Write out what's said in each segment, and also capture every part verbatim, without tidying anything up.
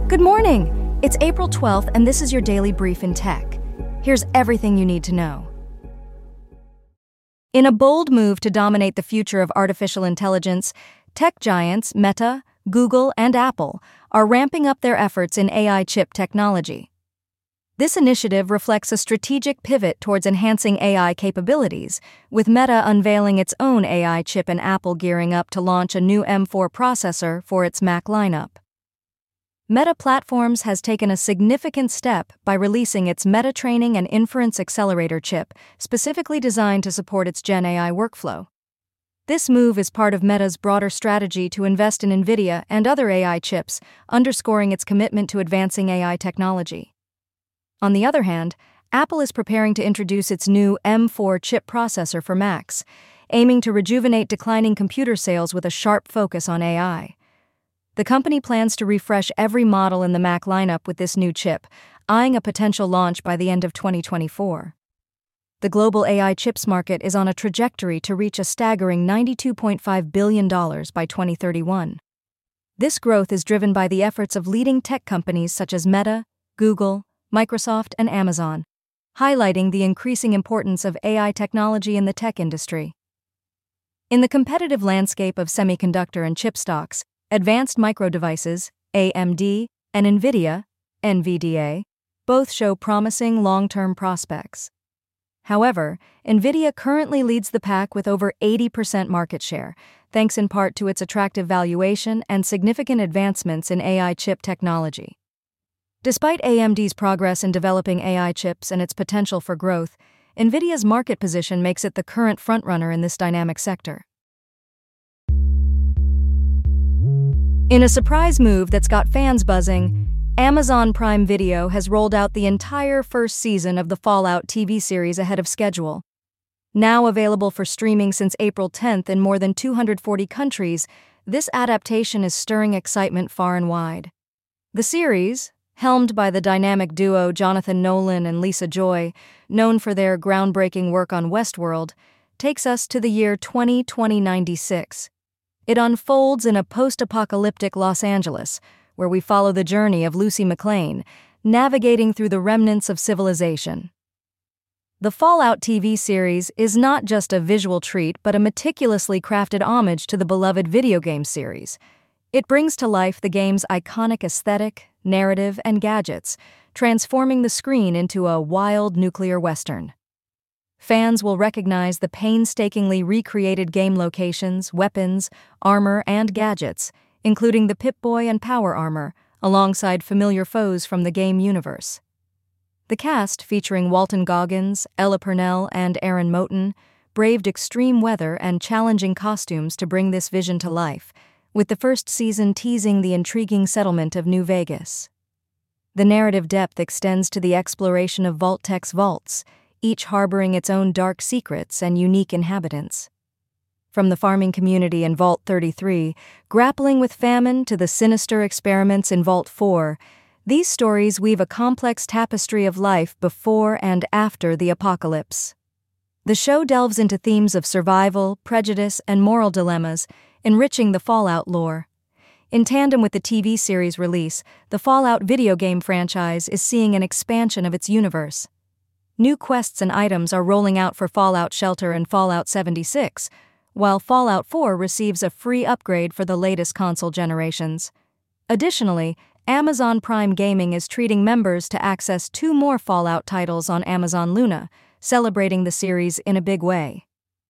Good morning! It's April twelfth, and this is your daily brief in tech. Here's everything you need to know. In a bold move to dominate the future of artificial intelligence, tech giants Meta, Google, and Apple are ramping up their efforts in A I chip technology. This initiative reflects a strategic pivot towards enhancing A I capabilities, with Meta unveiling its own A I chip and Apple gearing up to launch a new M four processor for its Mac lineup. Meta Platforms has taken a significant step by releasing its Meta Training and Inference Accelerator chip, specifically designed to support its Gen A I workflow. This move is part of Meta's broader strategy to invest in NVIDIA and other A I chips, underscoring its commitment to advancing A I technology. On the other hand, Apple is preparing to introduce its new M four chip processor for Macs, aiming to rejuvenate declining computer sales with a sharp focus on A I. The company plans to refresh every model in the Mac lineup with this new chip, eyeing a potential launch by the end of twenty twenty-four. The global A I chips market is on a trajectory to reach a staggering ninety-two point five billion dollars by twenty thirty-one. This growth is driven by the efforts of leading tech companies such as Meta, Google, Microsoft, and Amazon, highlighting the increasing importance of A I technology in the tech industry. In the competitive landscape of semiconductor and chip stocks, Advanced Micro Devices, A M D, and NVIDIA, N V D A, both show promising long-term prospects. However, NVIDIA currently leads the pack with over eighty percent market share, thanks in part to its attractive valuation and significant advancements in A I chip technology. Despite A M D's progress in developing A I chips and its potential for growth, NVIDIA's market position makes it the current frontrunner in this dynamic sector. In a surprise move that's got fans buzzing, Amazon Prime Video has rolled out the entire first season of the Fallout T V series ahead of schedule. Now available for streaming since April tenth in more than two hundred forty countries, this adaptation is stirring excitement far and wide. The series, helmed by the dynamic duo Jonathan Nolan and Lisa Joy, known for their groundbreaking work on Westworld, takes us to the year twenty ninety-six. It unfolds in a post-apocalyptic Los Angeles, where we follow the journey of Lucy McLean, navigating through the remnants of civilization. The Fallout T V series is not just a visual treat but a meticulously crafted homage to the beloved video game series. It brings to life the game's iconic aesthetic, narrative, and gadgets, transforming the screen into a wild nuclear western. Fans will recognize the painstakingly recreated game locations, weapons, armor, and gadgets, including the Pip-Boy and Power Armor, alongside familiar foes from the game universe. The cast, featuring Walton Goggins, Ella Purnell, and Aaron Moten, braved extreme weather and challenging costumes to bring this vision to life, with the first season teasing the intriguing settlement of New Vegas. The narrative depth extends to the exploration of Vault-Tech's vaults, each harboring its own dark secrets and unique inhabitants. From the farming community in Vault thirty-three, grappling with famine, to the sinister experiments in Vault four, these stories weave a complex tapestry of life before and after the apocalypse. The show delves into themes of survival, prejudice, and moral dilemmas, enriching the Fallout lore. In tandem with the T V series release, the Fallout video game franchise is seeing an expansion of its universe. New quests and items are rolling out for Fallout Shelter and Fallout seventy-six, while Fallout four receives a free upgrade for the latest console generations. Additionally, Amazon Prime Gaming is treating members to access two more Fallout titles on Amazon Luna, celebrating the series in a big way.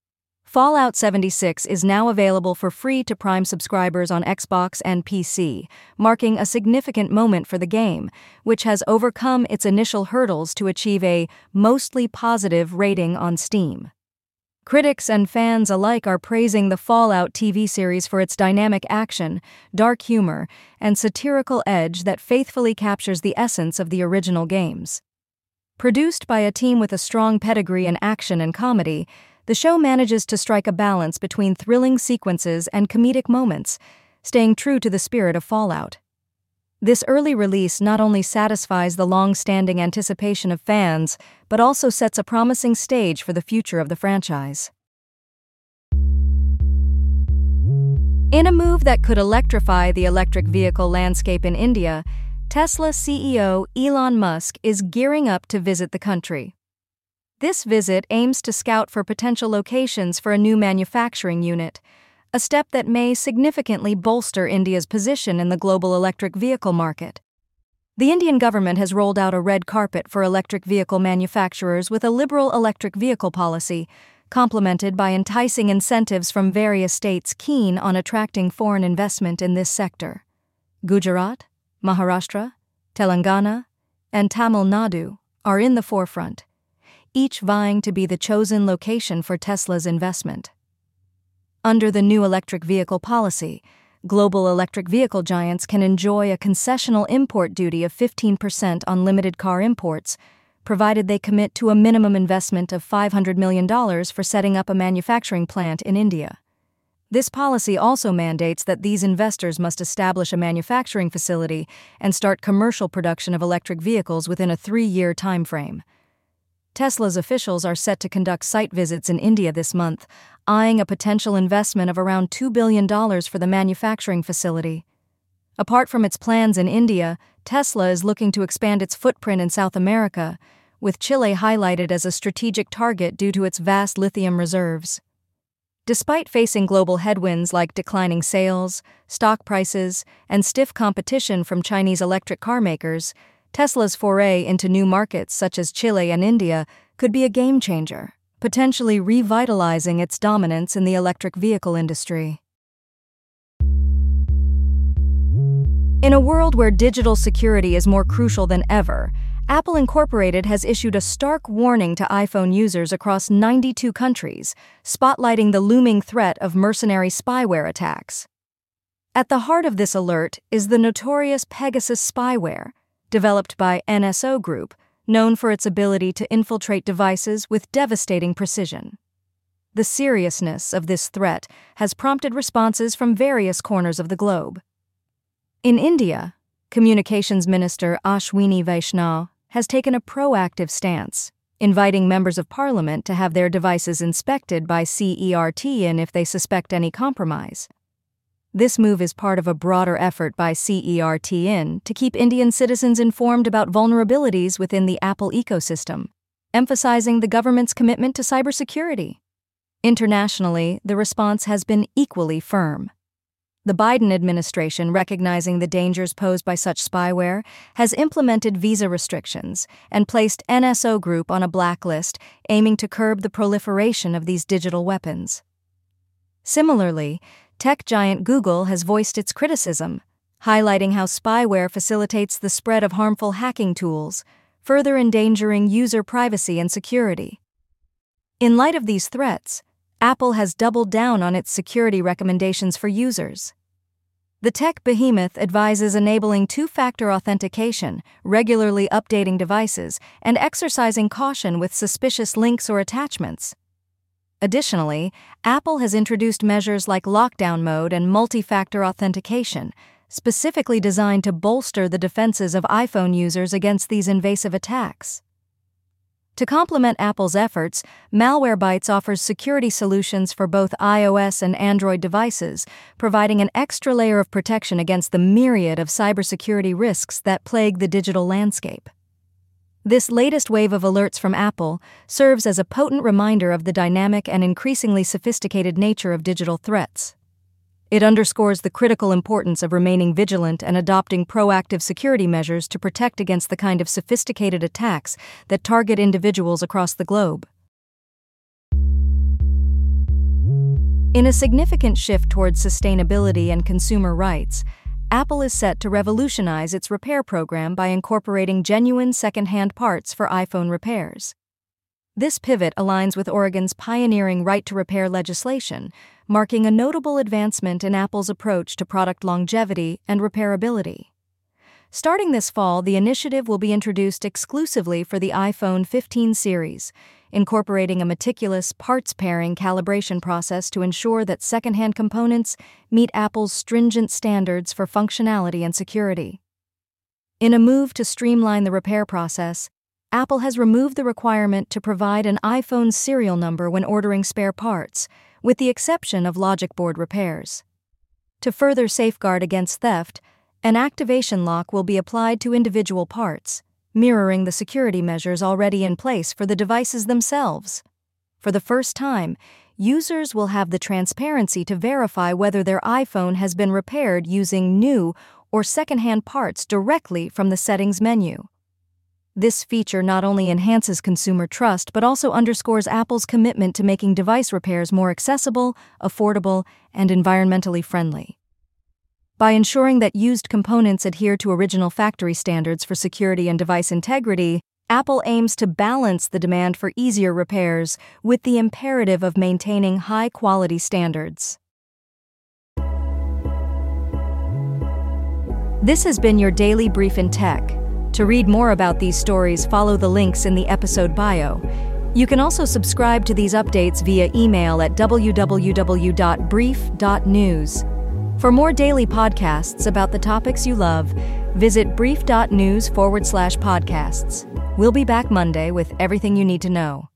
Fallout seventy-six is now available for free to Prime subscribers on Xbox and P C, marking a significant moment for the game, which has overcome its initial hurdles to achieve a mostly positive rating on Steam. Critics and fans alike are praising the Fallout T V series for its dynamic action, dark humor, and satirical edge that faithfully captures the essence of the original games. Produced by a team with a strong pedigree in action and comedy, the show manages to strike a balance between thrilling sequences and comedic moments, staying true to the spirit of Fallout. This early release not only satisfies the long-standing anticipation of fans, but also sets a promising stage for the future of the franchise. In a move that could electrify the electric vehicle landscape in India, Tesla C E O Elon Musk is gearing up to visit the country. This visit aims to scout for potential locations for a new manufacturing unit, a step that may significantly bolster India's position in the global electric vehicle market. The Indian government has rolled out a red carpet for electric vehicle manufacturers with a liberal electric vehicle policy, complemented by enticing incentives from various states keen on attracting foreign investment in this sector. Gujarat, Maharashtra, Telangana, and Tamil Nadu are in the forefront, each vying to be the chosen location for Tesla's investment. Under the new electric vehicle policy, global electric vehicle giants can enjoy a concessional import duty of fifteen percent on limited car imports, provided they commit to a minimum investment of five hundred million dollars for setting up a manufacturing plant in India. This policy also mandates that these investors must establish a manufacturing facility and start commercial production of electric vehicles within a three-year timeframe. Tesla's officials are set to conduct site visits in India this month, eyeing a potential investment of around two billion dollars for the manufacturing facility. Apart from its plans in India, Tesla is looking to expand its footprint in South America, with Chile highlighted as a strategic target due to its vast lithium reserves. Despite facing global headwinds like declining sales, stock prices, and stiff competition from Chinese electric car makers, Tesla's foray into new markets such as Chile and India could be a game-changer, potentially revitalizing its dominance in the electric vehicle industry. In a world where digital security is more crucial than ever, Apple Incorporated has issued a stark warning to iPhone users across ninety-two countries, spotlighting the looming threat of mercenary spyware attacks. At the heart of this alert is the notorious Pegasus spyware, developed by N S O Group, known for its ability to infiltrate devices with devastating precision. The seriousness of this threat has prompted responses from various corners of the globe. In India, Communications Minister Ashwini Vaishnaw has taken a proactive stance, inviting members of parliament to have their devices inspected by C E R T N if they suspect any compromise. This move is part of a broader effort by C E R T N to keep Indian citizens informed about vulnerabilities within the Apple ecosystem, emphasizing the government's commitment to cybersecurity. Internationally, the response has been equally firm. The Biden administration, recognizing the dangers posed by such spyware, has implemented visa restrictions and placed N S O Group on a blacklist, aiming to curb the proliferation of these digital weapons. Similarly, tech giant Google has voiced its criticism, highlighting how spyware facilitates the spread of harmful hacking tools, further endangering user privacy and security. In light of these threats, Apple has doubled down on its security recommendations for users. The tech behemoth advises enabling two-factor authentication, regularly updating devices, and exercising caution with suspicious links or attachments. Additionally, Apple has introduced measures like lockdown mode and multi-factor authentication, specifically designed to bolster the defenses of iPhone users against these invasive attacks. To complement Apple's efforts, Malwarebytes offers security solutions for both iOS and Android devices, providing an extra layer of protection against the myriad of cybersecurity risks that plague the digital landscape. This latest wave of alerts from Apple serves as a potent reminder of the dynamic and increasingly sophisticated nature of digital threats. It underscores the critical importance of remaining vigilant and adopting proactive security measures to protect against the kind of sophisticated attacks that target individuals across the globe. In a significant shift towards sustainability and consumer rights, Apple is set to revolutionize its repair program by incorporating genuine second-hand parts for iPhone repairs. This pivot aligns with Oregon's pioneering right-to-repair legislation, marking a notable advancement in Apple's approach to product longevity and repairability. Starting this fall, the initiative will be introduced exclusively for the iPhone fifteen series, incorporating a meticulous parts-pairing calibration process to ensure that second-hand components meet Apple's stringent standards for functionality and security. In a move to streamline the repair process, Apple has removed the requirement to provide an iPhone serial number when ordering spare parts, with the exception of logic board repairs. To further safeguard against theft, An activation lock will be applied to individual parts, mirroring the security measures already in place for the devices themselves. For the first time, users will have the transparency to verify whether their iPhone has been repaired using new or secondhand parts directly from the settings menu. This feature not only enhances consumer trust but also underscores Apple's commitment to making device repairs more accessible, affordable, and environmentally friendly. By ensuring that used components adhere to original factory standards for security and device integrity, Apple aims to balance the demand for easier repairs with the imperative of maintaining high-quality standards. This has been your Daily Brief in Tech. To read more about these stories, follow the links in the episode bio. You can also subscribe to these updates via email at w w w dot brief dot news. For more daily podcasts about the topics you love, visit brief dot news forward slash podcasts. We'll be back Monday with everything you need to know.